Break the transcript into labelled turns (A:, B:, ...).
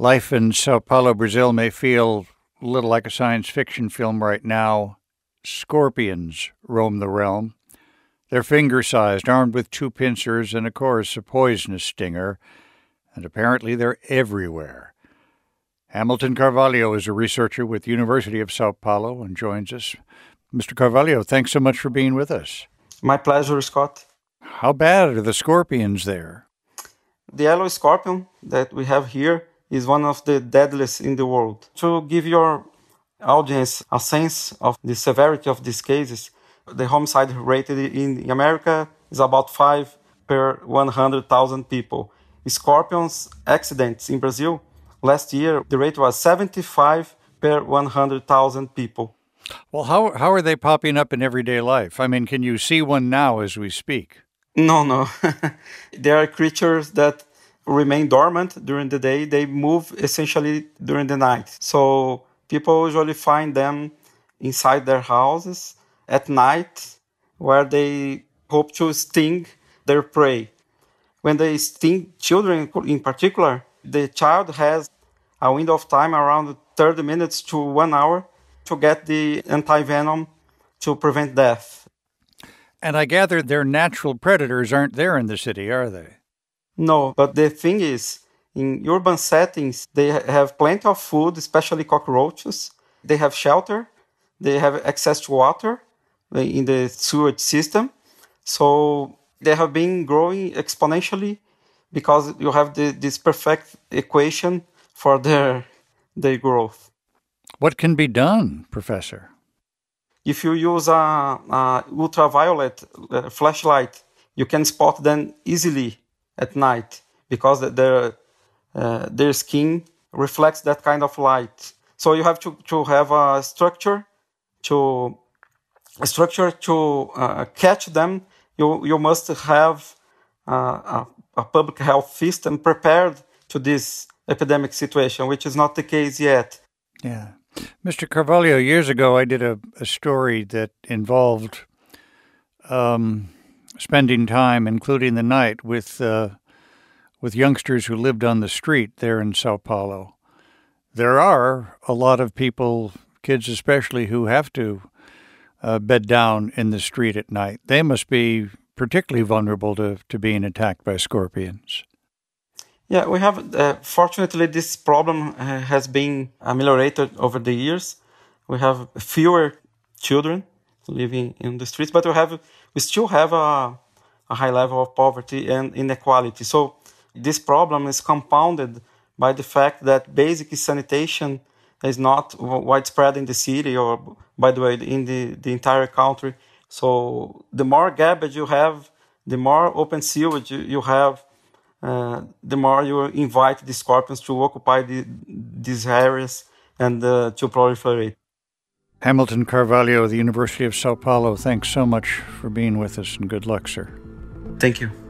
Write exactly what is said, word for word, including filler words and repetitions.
A: Life in Sao Paulo, Brazil may feel a little like a science fiction film right now. Scorpions roam the realm. They're finger-sized, armed with two pincers and, of course, a poisonous stinger. And apparently they're everywhere. Hamilton Carvalho is a researcher with the University of Sao Paulo and joins us. Mister Carvalho, thanks so much for being with us.
B: My pleasure, Scott.
A: How bad are the scorpions there?
B: The yellow scorpion that we have here is one of the deadliest in the world. To give your audience a sense of the severity of these cases, the homicide rate in America is about five per one hundred thousand people. Scorpions accidents in Brazil, last year, the rate was seventy-five per one hundred thousand people.
A: Well, how how are they popping up in everyday life? I mean, can you see one now as we speak?
B: No, no. They are creatures that remain dormant during the day. They move essentially during the night. So people usually find them inside their houses at night where they hope to sting their prey. When they sting children in particular, the child has a window of time around thirty minutes to one hour to get the anti-venom to prevent death.
A: And I gather their natural predators aren't there in the city, are they?
B: No, but the thing is, in urban settings, they have plenty of food, especially cockroaches. They have shelter. They have access to water in the sewage system. So they have been growing exponentially because you have the, this perfect equation for their, their growth.
A: What can be done, Professor?
B: If you use a, a ultraviolet uh, flashlight, you can spot them easily at night because their uh, their skin reflects that kind of light. So you have to, to have a structure to a structure to uh, catch them. You you must have uh, a, a public health system prepared to this epidemic situation, which is not the case yet.
A: Yeah. Mister Carvalho, years ago I did a, a story that involved um, spending time, including the night, with uh, with youngsters who lived on the street there in Sao Paulo. There are a lot of people, kids especially, who have to uh, bed down in the street at night. They must be particularly vulnerable to, to being attacked by scorpions.
B: Yeah, we have, uh, fortunately, this problem uh, has been ameliorated over the years. We have fewer children living in the streets, but we have we still have a, a high level of poverty and inequality. So this problem is compounded by the fact that basic sanitation is not widespread in the city or, by the way, in the, the entire country. So the more garbage you have, the more open sewage you, you have, Uh, the more you invite the scorpions to occupy the, these areas and uh, to proliferate.
A: Hamilton Carvalho of the University of Sao Paulo, thanks so much for being with us, and good luck, sir.
B: Thank you.